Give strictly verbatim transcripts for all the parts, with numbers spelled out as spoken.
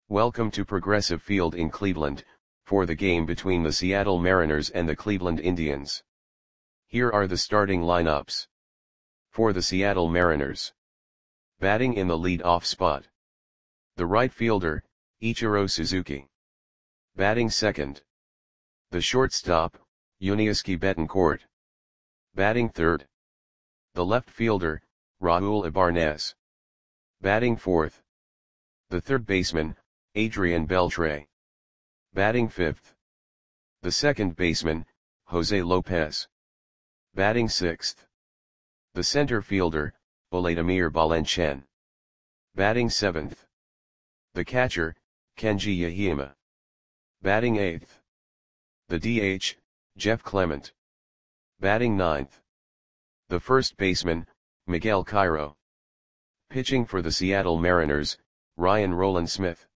Welcome to Progressive Field in Cleveland, for the game between the Seattle Mariners and the Cleveland Indians. Here are the starting lineups. For the Seattle Mariners. Batting in the lead-off spot. The right fielder, Ichiro Suzuki. Batting second. The shortstop, Yuniesky Betancourt. Batting third. The left fielder, Raul Ibanez. Batting fourth. The third baseman, Adrian Beltre. Batting fifth. The second baseman, Jose Lopez. Batting sixth. The center fielder, Vladimir Valencian. Batting seventh. The catcher, Kenji Yahima. Batting eighth. The D H, Jeff Clement. Batting ninth. The first baseman, Miguel Cairo. Pitching for the Seattle Mariners, Ryan Rowland-Smith.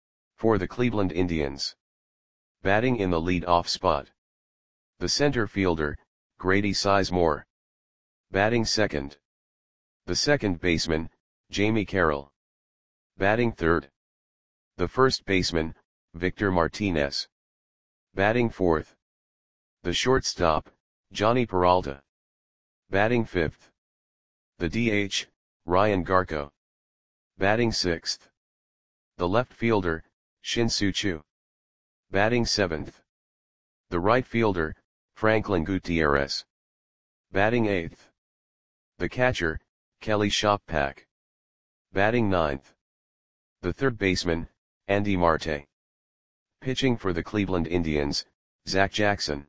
For the Cleveland Indians. Batting in the lead-off spot. The center fielder, Grady Sizemore. Batting second. The second baseman, Jamie Carroll. Batting third. The first baseman, Victor Martinez. Batting fourth. The shortstop, Johnny Peralta. Batting fifth. The D H, Ryan Garko. Batting sixth. The left fielder, Shin-Soo Choo. Batting seventh. The right fielder, Franklin Gutierrez. Batting eighth. The catcher, Kelly Shoppak. Batting ninth. The third baseman, Andy Marte. Pitching for the Cleveland Indians, Zach Jackson.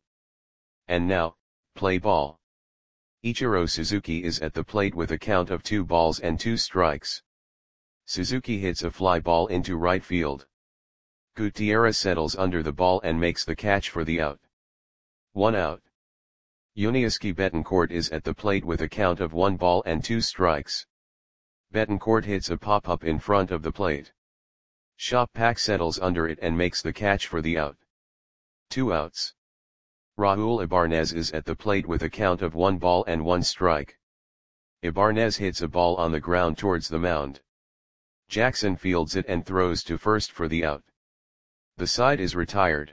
And now, play ball. Ichiro Suzuki is at the plate with a count of two balls and two strikes. Suzuki hits a fly ball into right field. Gutierrez settles under the ball and makes the catch for the out. One out. Yuniesky Betancourt is at the plate with a count of one ball and two strikes. Betancourt hits a pop-up in front of the plate. Shoppak settles under it and makes the catch for the out. Two outs. Raul Ibanez is at the plate with a count of one ball and one strike. Ibanez hits a ball on the ground towards the mound. Jackson fields it and throws to first for the out. The side is retired.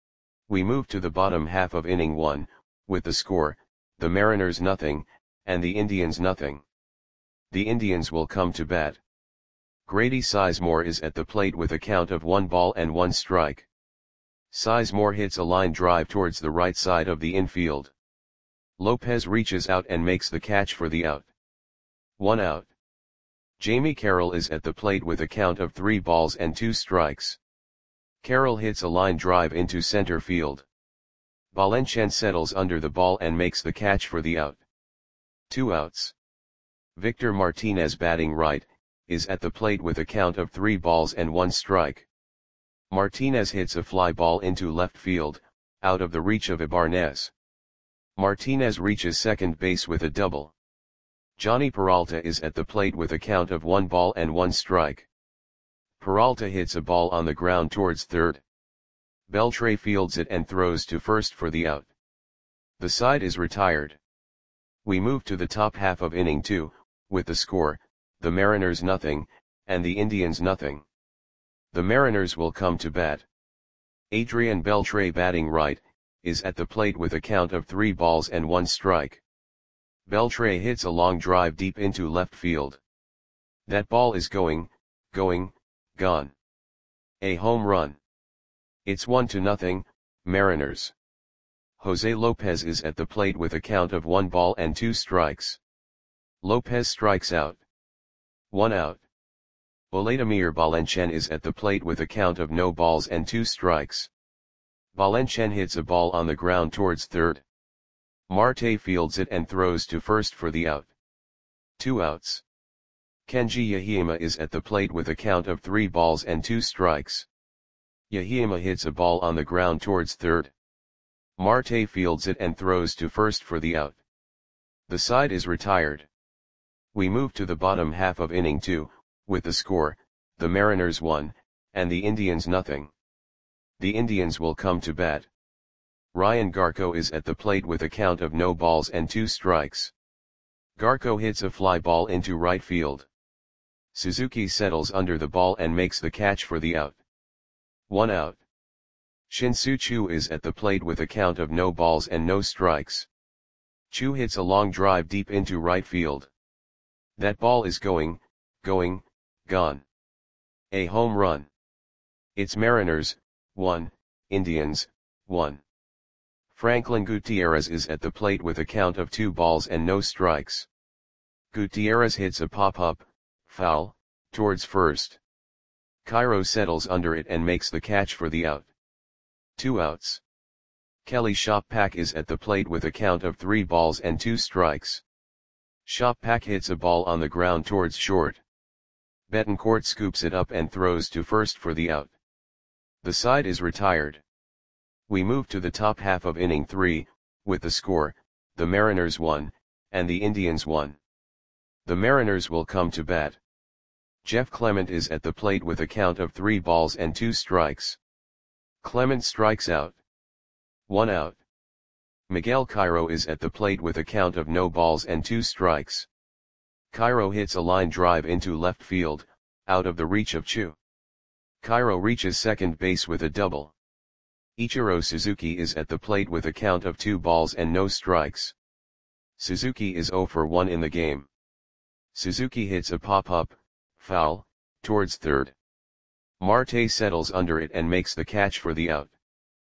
We move to the bottom half of inning one, with the score, the Mariners nothing, and the Indians nothing. The Indians will come to bat. Grady Sizemore is at the plate with a count of one ball and one strike. Sizemore hits a line drive towards the right side of the infield. Lopez reaches out and makes the catch for the out. One out. Jamie Carroll is at the plate with a count of three balls and two strikes. Carroll hits a line drive into center field. Valencian settles under the ball and makes the catch for the out. Two outs. Victor Martinez, batting right, is at the plate with a count of three balls and one strike. Martinez hits a fly ball into left field, out of the reach of Ibanez. Martinez reaches second base with a double. Johnny Peralta is at the plate with a count of one ball and one strike. Peralta hits a ball on the ground towards third. Beltre fields it and throws to first for the out. The side is retired. We move to the top half of inning two, with the score, the Mariners nothing, and the Indians nothing. The Mariners will come to bat. Adrian Beltre, batting right, is at the plate with a count of three balls and one strike. Beltre hits a long drive deep into left field. That ball is going, going, gone. A home run. It's one to nothing, Mariners. Jose Lopez is at the plate with a count of one ball and two strikes. Lopez strikes out. One out. Vladimir Valencian is at the plate with a count of no balls and two strikes. Valencian hits a ball on the ground towards third. Marte fields it and throws to first for the out. Two outs. Kenji Yahima is at the plate with a count of three balls and two strikes. Yahima hits a ball on the ground towards third. Marte fields it and throws to first for the out. The side is retired. We move to the bottom half of inning two, with the score, the Mariners one, and the Indians nothing. The Indians will come to bat. Ryan Garko is at the plate with a count of no balls and two strikes. Garko hits a fly ball into right field. Suzuki settles under the ball and makes the catch for the out. One out. Shin-Soo Choo is at the plate with a count of no balls and no strikes. Choo hits a long drive deep into right field. That ball is going, going, gone. A home run. It's Mariners, one, Indians, one. Franklin Gutierrez is at the plate with a count of two balls and no strikes. Gutierrez hits a pop-up, foul, towards first. Cairo settles under it and makes the catch for the out. Two outs. Kelly Shoppak is at the plate with a count of three balls and two strikes. Shoppak hits a ball on the ground towards short. Betancourt scoops it up and throws to first for the out. The side is retired. We move to the top half of inning three, with the score, the Mariners one, and the Indians one. The Mariners will come to bat. Jeff Clement is at the plate with a count of three balls and two strikes. Clement strikes out. One out. Miguel Cairo is at the plate with a count of no balls and two strikes. Cairo hits a line drive into left field, out of the reach of Choo. Cairo reaches second base with a double. Ichiro Suzuki is at the plate with a count of two balls and no strikes. Suzuki is zero for one in the game. Suzuki hits a pop-up, foul, towards third. Marte settles under it and makes the catch for the out.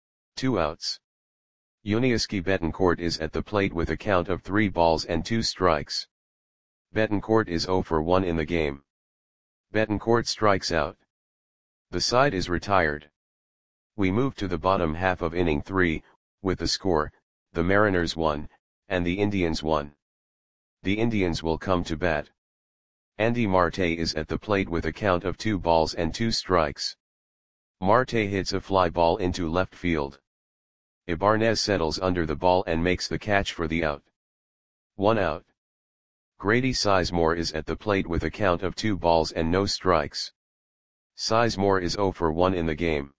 Two outs. Yuniesky Betancourt is at the plate with a count of three balls and two strikes. Betancourt is zero for one in the game. Betancourt strikes out. The side is retired. We move to the bottom half of inning three, with the score, the Mariners one, and the Indians one. The Indians will come to bat. Andy Marte is at the plate with a count of two balls and two strikes. Marte hits a fly ball into left field. Ibanez settles under the ball and makes the catch for the out. One out. Grady Sizemore is at the plate with a count of two balls and no strikes. Sizemore is zero for one in the game.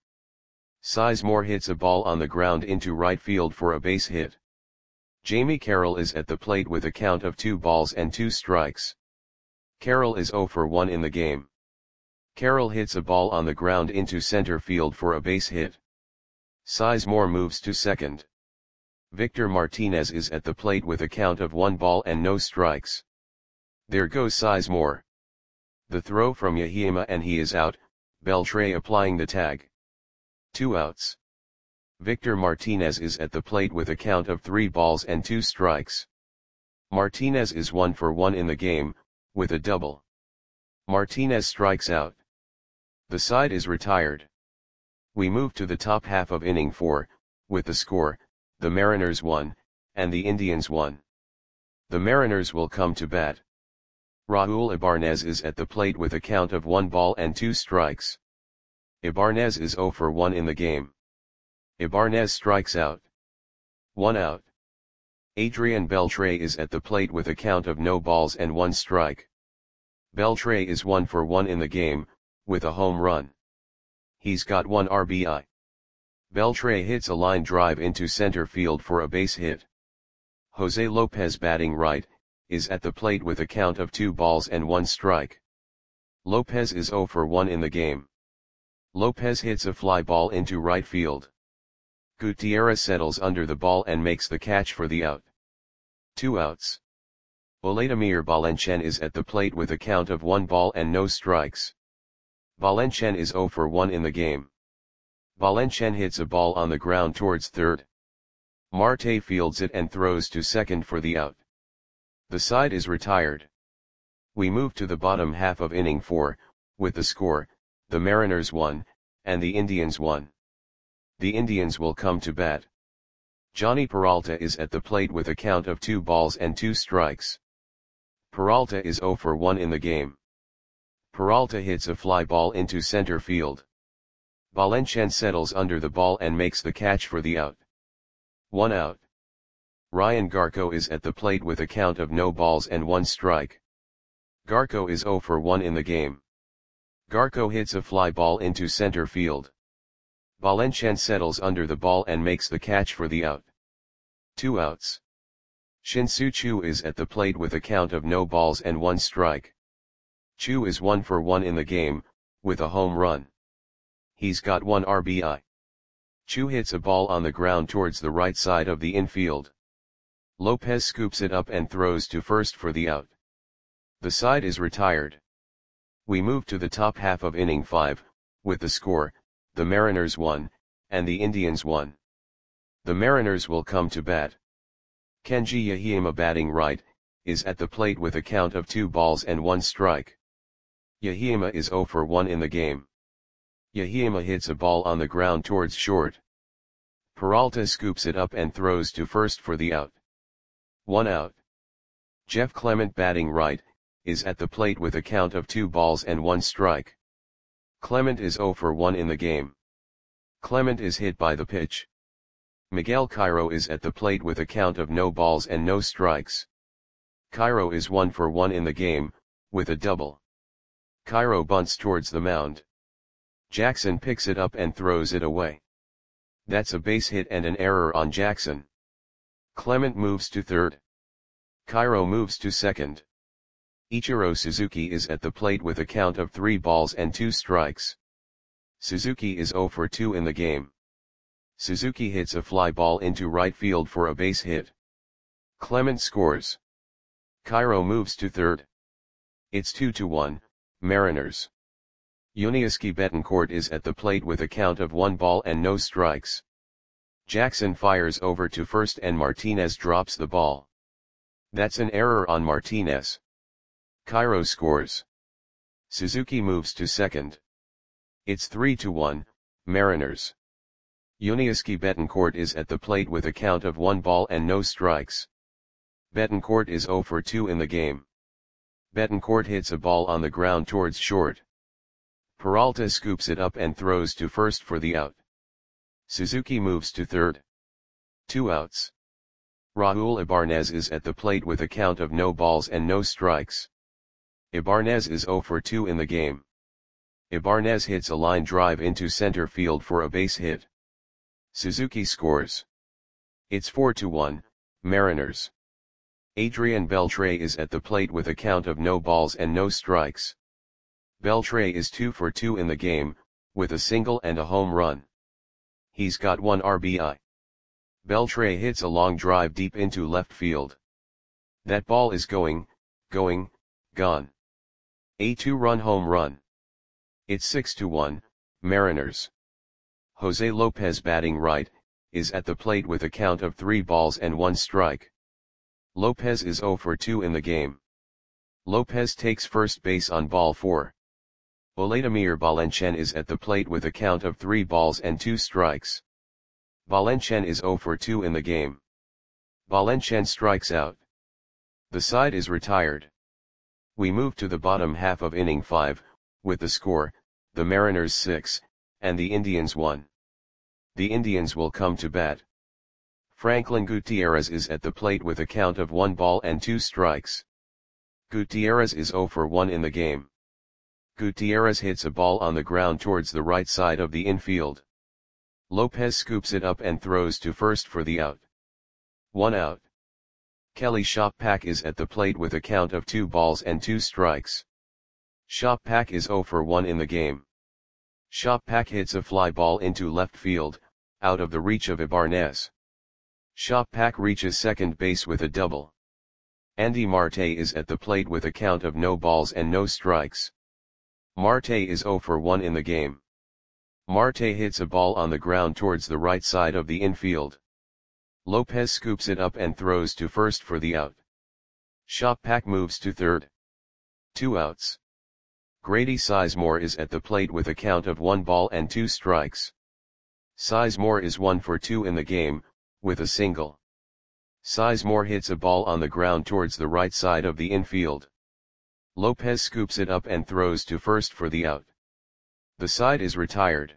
Sizemore hits a ball on the ground into right field for a base hit. Jamie Carroll is at the plate with a count of two balls and two strikes. Carroll is zero for one in the game. Carroll hits a ball on the ground into center field for a base hit. Sizemore moves to second. Victor Martinez is at the plate with a count of one ball and no strikes. There goes Sizemore. The throw from Yahima and he is out, Beltre applying the tag. Two outs. Victor Martinez is at the plate with a count of three balls and two strikes. Martinez is one for one in the game, with a double. Martinez strikes out. The side is retired. We move to the top half of inning four, with the score, the Mariners one, and the Indians one. The Mariners will come to bat. Raul Ibanez is at the plate with a count of one ball and two strikes. Ibanez is zero for one in the game. Ibanez strikes out. One out. Adrian Beltre is at the plate with a count of no balls and one strike. Beltre is one for one in the game, with a home run. He's got one R B I. Beltre hits a line drive into center field for a base hit. Jose Lopez batting right, is at the plate with a count of two balls and one strike. Lopez is zero for one in the game. Lopez hits a fly ball into right field. Gutierrez settles under the ball and makes the catch for the out. Two outs. Vladimir Valencian is at the plate with a count of one ball and no strikes. Valencian is zero for one in the game. Valencian hits a ball on the ground towards third. Marte fields it and throws to second for the out. The side is retired. We move to the bottom half of inning four, with the score, the Mariners one, and the Indians one. The Indians will come to bat. Johnny Peralta is at the plate with a count of two balls and two strikes. Peralta is zero for one in the game. Peralta hits a fly ball into center field. Valencian settles under the ball and makes the catch for the out. One out. Ryan Garco is at the plate with a count of no balls and one strike. Garco is zero for one in the game. Garco hits a fly ball into center field. Valencian settles under the ball and makes the catch for the out. Two outs. Shin-Soo Choo is at the plate with a count of no balls and one strike. Chu is one for one in the game, with a home run. He's got one R B I. Chu hits a ball on the ground towards the right side of the infield. Lopez scoops it up and throws to first for the out. The side is retired. We move to the top half of inning five, with the score, the Mariners won, and the Indians won. The Mariners will come to bat. Kenji Yahima, batting right, is at the plate with a count of two balls and one strike. Yahima is zero for one in the game. Yahima hits a ball on the ground towards short. Peralta scoops it up and throws to first for the out. One out. Jeff Clement, batting right, is at the plate with a count of two balls and one strike. Clement is zero for one in the game. Clement is hit by the pitch. Miguel Cairo is at the plate with a count of no balls and no strikes. Cairo is one for one in the game, with a double. Cairo bunts towards the mound. Jackson picks it up and throws it away. That's a base hit and an error on Jackson. Clement moves to third. Cairo moves to second. Ichiro Suzuki is at the plate with a count of three balls and two strikes. Suzuki is zero for two in the game. Suzuki hits a fly ball into right field for a base hit. Clement scores. Cairo moves to third. It's two to one, Mariners. Yuniesky Betancourt is at the plate with a count of one ball and no strikes. Jackson fires over to first and Martinez drops the ball. That's an error on Martinez. Cairo scores. Suzuki moves to second. It's three to one, Mariners. Yuniesky Betancourt is at the plate with a count of one ball and no strikes. Betancourt is zero for two in the game. Betancourt hits a ball on the ground towards short. Peralta scoops it up and throws to first for the out. Suzuki moves to third. Two outs. Raul Ibanez is at the plate with a count of no balls and no strikes. Ibanez is zero for two in the game. Ibanez hits a line drive into center field for a base hit. Suzuki scores. It's four to one, Mariners. Adrian Beltre is at the plate with a count of no balls and no strikes. Beltre is two for two in the game, with a single and a home run. He's got one R B I. Beltre hits a long drive deep into left field. That ball is going, going, gone. A two-run home run. It's six to one, Mariners. Jose Lopez, batting right, is at the plate with a count of three balls and one strike. Lopez is zero for two in the game. Lopez takes first base on ball four. Vladimir Valencian is at the plate with a count of three balls and two strikes. Valencian is zero for two in the game. Valencian strikes out. The side is retired. We move to the bottom half of inning five, with the score, the Mariners six, and the Indians one. The Indians will come to bat. Franklin Gutierrez is at the plate with a count of one ball and two strikes. Gutierrez is zero for one in the game. Gutierrez hits a ball on the ground towards the right side of the infield. Lopez scoops it up and throws to first for the out. One out. Kelly Shoppak is at the plate with a count of two balls and two strikes. Shoppak is zero for one in the game. Shoppak hits a fly ball into left field, out of the reach of Ibanez. Shoppak reaches second base with a double. Andy Marte is at the plate with a count of no balls and no strikes. Marte is zero for one in the game. Marte hits a ball on the ground towards the right side of the infield. Lopez scoops it up and throws to first for the out. Shoppak moves to third. Two outs. Grady Sizemore is at the plate with a count of one ball and two strikes. Sizemore is one for two in the game, with a single. Sizemore hits a ball on the ground towards the right side of the infield. Lopez scoops it up and throws to first for the out. The side is retired.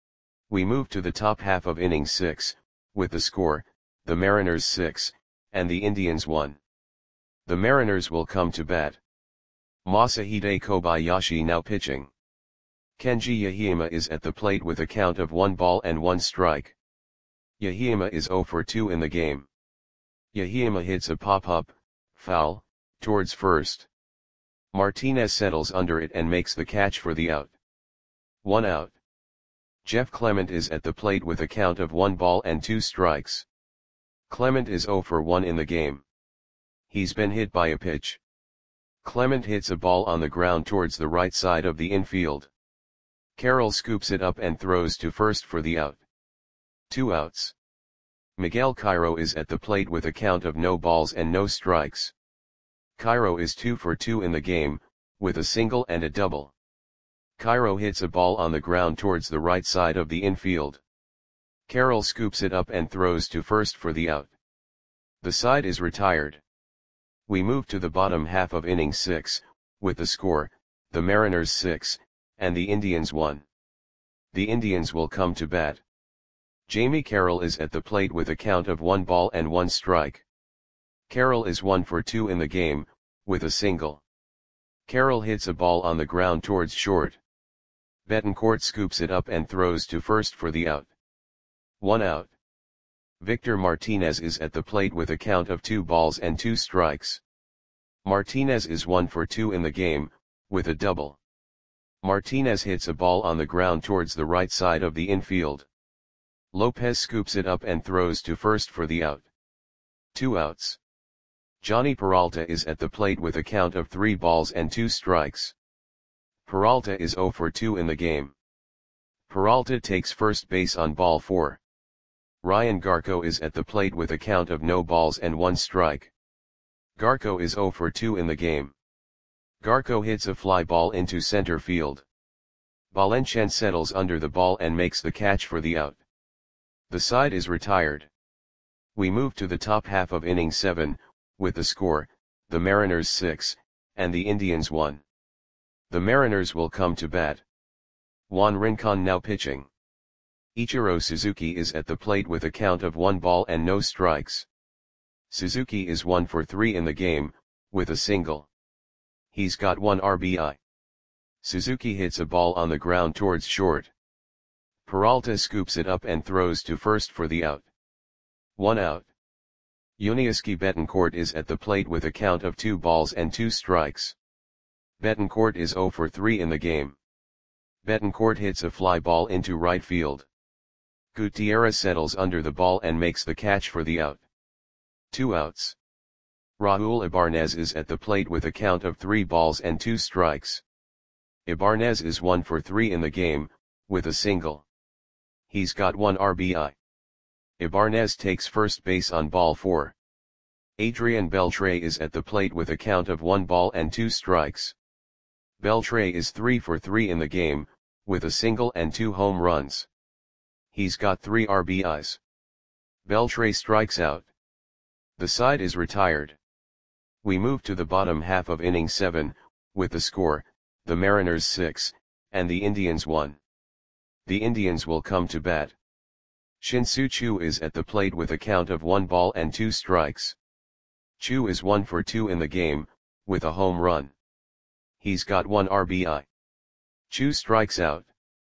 We move to the top half of inning six, with the score, the Mariners six, and the Indians one. The Mariners will come to bat. Masahide Kobayashi now pitching. Kenji Yahima is at the plate with a count of one ball and one strike. Yahima is zero for two in the game. Yahima hits a pop-up, foul, towards first. Martinez settles under it and makes the catch for the out. One out. Jeff Clement is at the plate with a count of one ball and two strikes. Clement is zero for one in the game. He's been hit by a pitch. Clement hits a ball on the ground towards the right side of the infield. Carroll scoops it up and throws to first for the out. Two outs. Miguel Cairo is at the plate with a count of no balls and no strikes. Cairo is two for two in the game, with a single and a double. Cairo hits a ball on the ground towards the right side of the infield. Carroll scoops it up and throws to first for the out. The side is retired. We move to the bottom half of inning six, with the score, the Mariners six, and the Indians one. The Indians will come to bat. Jamie Carroll is at the plate with a count of one ball and one strike. Carroll is one for two in the game, with a single. Carroll hits a ball on the ground towards short. Betancourt scoops it up and throws to first for the out. One out. Victor Martinez is at the plate with a count of two balls and two strikes. Martinez is one for two in the game, with a double. Martinez hits a ball on the ground towards the right side of the infield. Lopez scoops it up and throws to first for the out. Two outs. Johnny Peralta is at the plate with a count of three balls and two strikes. Peralta is zero for two in the game. Peralta takes first base on ball four. Ryan Garco is at the plate with a count of no balls and one strike. Garco is zero for two in the game. Garco hits a fly ball into center field. Valencian settles under the ball and makes the catch for the out. The side is retired. We move to the top half of inning seven, with the score, the Mariners six, and the Indians one. The Mariners will come to bat. Juan Rincon now pitching. Ichiro Suzuki is at the plate with a count of one ball and no strikes. Suzuki is one for three in the game, with a single. He's got one R B I. Suzuki hits a ball on the ground towards short. Peralta scoops it up and throws to first for the out. One out. Yuniesky Betancourt is at the plate with a count of two balls and two strikes. Betancourt is zero for three in the game. Betancourt hits a fly ball into right field. Gutierrez settles under the ball and makes the catch for the out. Two outs. Raul Ibanez is at the plate with a count of three balls and two strikes. Ibanez is one for three in the game, with a single. He's got one R B I. Ibanez takes first base on ball four. Adrian Beltre is at the plate with a count of one ball and two strikes. Beltre is three for three in the game, with a single and two home runs. He's got three R B Is. Beltre strikes out. The side is retired. We move to the bottom half of inning seven, with the score, the Mariners six, and the Indians one. The Indians will come to bat. Shin-Soo Choo is at the plate with a count of one ball and two strikes. Choo is one for two in the game, with a home run. He's got one R B I. Choo strikes out.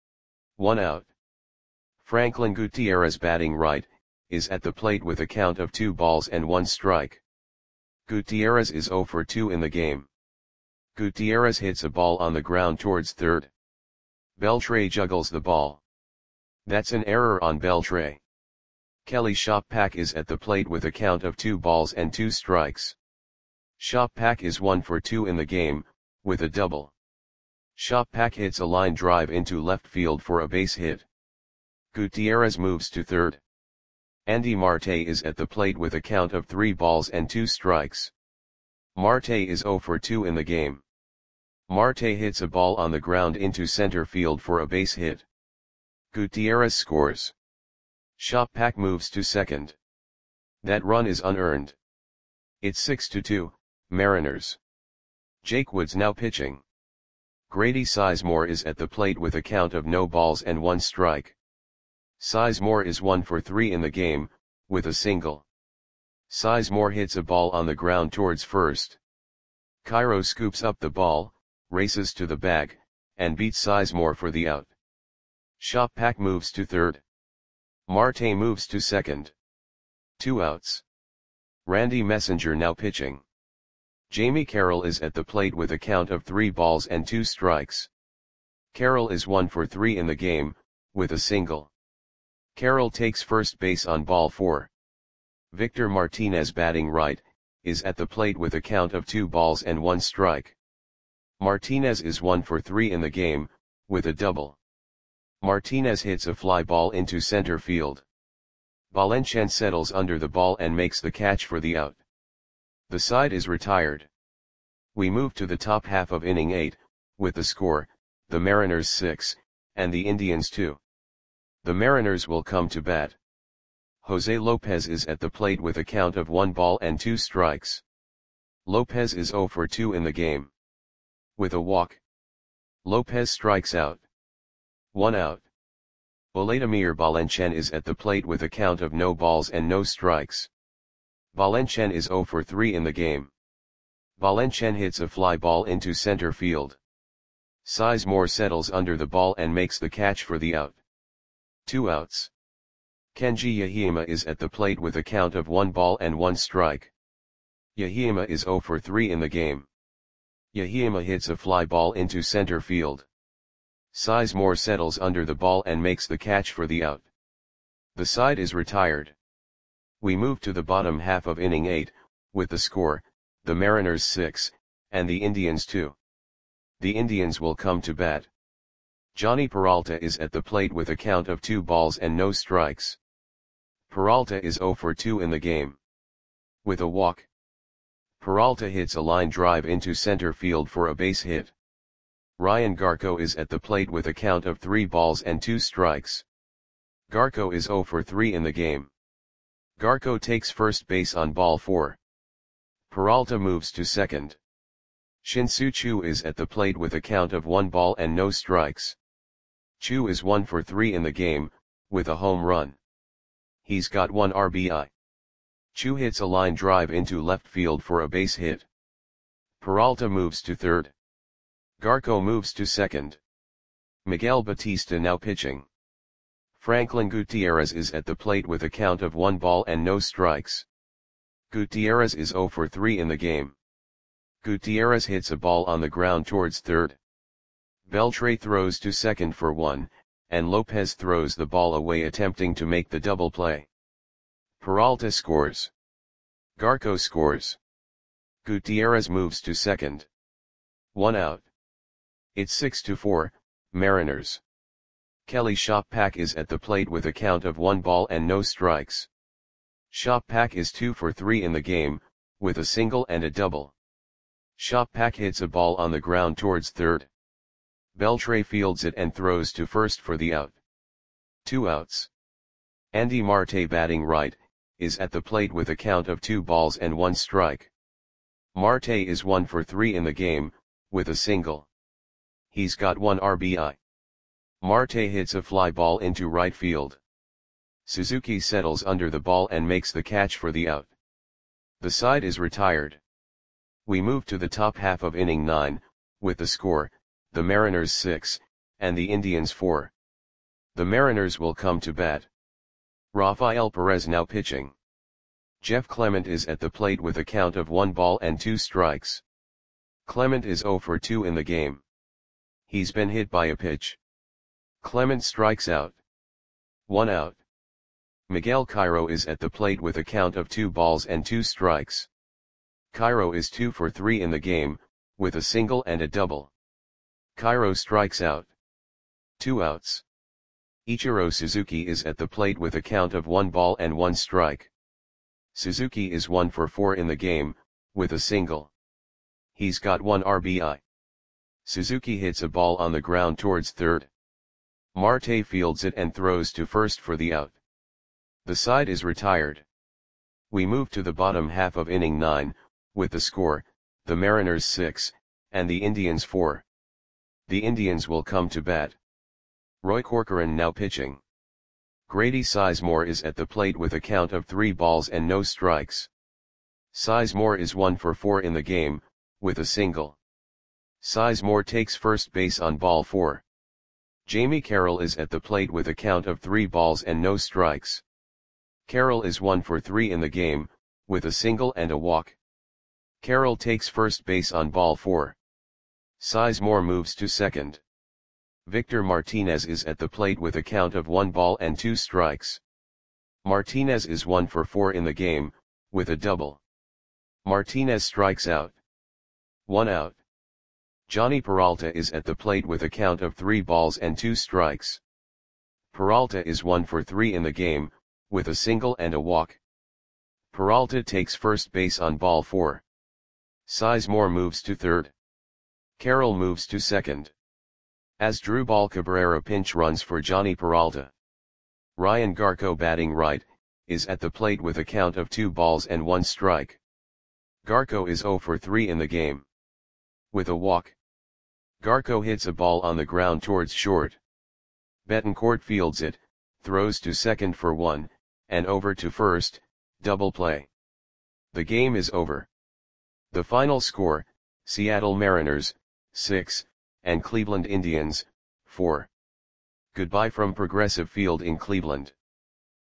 One out. Franklin Gutierrez batting right, is at the plate with a count of two balls and one strike. Gutierrez is zero for two in the game. Gutierrez hits a ball on the ground towards third. Beltre juggles the ball. That's an error on Beltre. Kelly Shoppak is at the plate with a count of two balls and two strikes. Shoppak is one for two in the game, with a double. Shoppak hits a line drive into left field for a base hit. Gutierrez moves to third. Andy Marte is at the plate with a count of three balls and two strikes. Marte is zero for two in the game. Marte hits a ball on the ground into center field for a base hit. Gutierrez scores. Shoppak moves to second. That run is unearned. It's six to two, Mariners. Jake Woods now pitching. Grady Sizemore is at the plate with a count of no balls and one strike. Sizemore is one for three in the game, with a single. Sizemore hits a ball on the ground towards first. Cairo scoops up the ball, races to the bag, and beats Sizemore for the out. Shoppak moves to third. Marte moves to second. Two outs. Randy Messenger now pitching. Jamie Carroll is at the plate with a count of three balls and two strikes. Carroll is one for three in the game, with a single. Carroll takes first base on ball four. Victor Martinez, batting right, is at the plate with a count of two balls and one strike. Martinez is one for three in the game, with a double. Martinez hits a fly ball into center field. Valencian settles under the ball and makes the catch for the out. The side is retired. We move to the top half of inning eight, with the score, the Mariners six, and the Indians two. The Mariners will come to bat. Jose Lopez is at the plate with a count of one ball and two strikes. Lopez is zero for two in the game. With a walk, Lopez strikes out. One out. Vladimir Valencian is at the plate with a count of no balls and no strikes. Valencian is zero for three in the game. Valencian hits a fly ball into center field. Sizemore settles under the ball and makes the catch for the out. Two outs. Kenji Yahima is at the plate with a count of one ball and one strike. Yahima is zero for three in the game. Yahima hits a fly ball into center field. Sizemore settles under the ball and makes the catch for the out. The side is retired. We move to the bottom half of inning eight, with the score, the Mariners six, and the Indians two. The Indians will come to bat. Johnny Peralta is at the plate with a count of two balls and no strikes. Peralta is zero for two in the game. With a walk, Peralta hits a line drive into center field for a base hit. Ryan Garco is at the plate with a count of three balls and two strikes. Garco is zero for three in the game. Garco takes first base on ball four. Peralta moves to second. Shin-Soo Choo is at the plate with a count of one ball and no strikes. Choo is one for three in the game, with a home run. He's got one R B I. Choo hits a line drive into left field for a base hit. Peralta moves to third. Garco moves to second. Miguel Batista now pitching. Franklin Gutierrez is at the plate with a count of one ball and no strikes. Gutierrez is zero for three in the game. Gutierrez hits a ball on the ground towards third. Beltre throws to second for one, and Lopez throws the ball away attempting to make the double play. Peralta scores. Garco scores. Gutierrez moves to second. One out. It's six to four, Mariners. Kelly Shoppak is at the plate with a count of one ball and no strikes. Shoppak is two for three in the game, with a single and a double. Shoppak hits a ball on the ground towards third. Beltre fields it and throws to first for the out. Two outs. Andy Marte, batting right, is at the plate with a count of two balls and one strike. Marte is one for three in the game, with a single. He's got one R B I. Marte hits a fly ball into right field. Suzuki settles under the ball and makes the catch for the out. The side is retired. We move to the top half of inning nine, with the score, the Mariners six, and the Indians four. The Mariners will come to bat. Rafael Perez now pitching. Jeff Clement is at the plate with a count of one ball and two strikes. Clement is zero for two in the game. He's been hit by a pitch. Clement strikes out. One out. Miguel Cairo is at the plate with a count of two balls and two strikes. Cairo is two for three in the game, with a single and a double. Cairo strikes out. Two outs. Ichiro Suzuki is at the plate with a count of one ball and one strike. Suzuki is one for four in the game, with a single. He's got one R B I. Suzuki hits a ball on the ground towards third. Marte fields it and throws to first for the out. The side is retired. We move to the bottom half of inning nine, with the score, the Mariners six, and the Indians four. The Indians will come to bat. Roy Corcoran now pitching. Grady Sizemore is at the plate with a count of three balls and no strikes. Sizemore is one for four in the game, with a single. Sizemore takes first base on ball four. Jamie Carroll is at the plate with a count of three balls and no strikes. Carroll is one for three in the game, with a single and a walk. Carroll takes first base on ball four. Sizemore moves to second. Victor Martinez is at the plate with a count of one ball and two strikes. Martinez is one for four in the game, with a double. Martinez strikes out. One out. Johnny Peralta is at the plate with a count of three balls and two strikes. Peralta is one for three in the game, with a single and a walk. Peralta takes first base on ball four. Sizemore moves to third. Carroll moves to second. Asdrubal Cabrera pinch runs for Johnny Peralta. Ryan Garco, batting right, is at the plate with a count of two balls and one strike. Garco is zero for three in the game. With a walk. Garco hits a ball on the ground towards short. Betancourt fields it, throws to second for one, and over to first, double play. The game is over. The final score, Seattle Mariners, six, and Cleveland Indians, four. Goodbye from Progressive Field in Cleveland.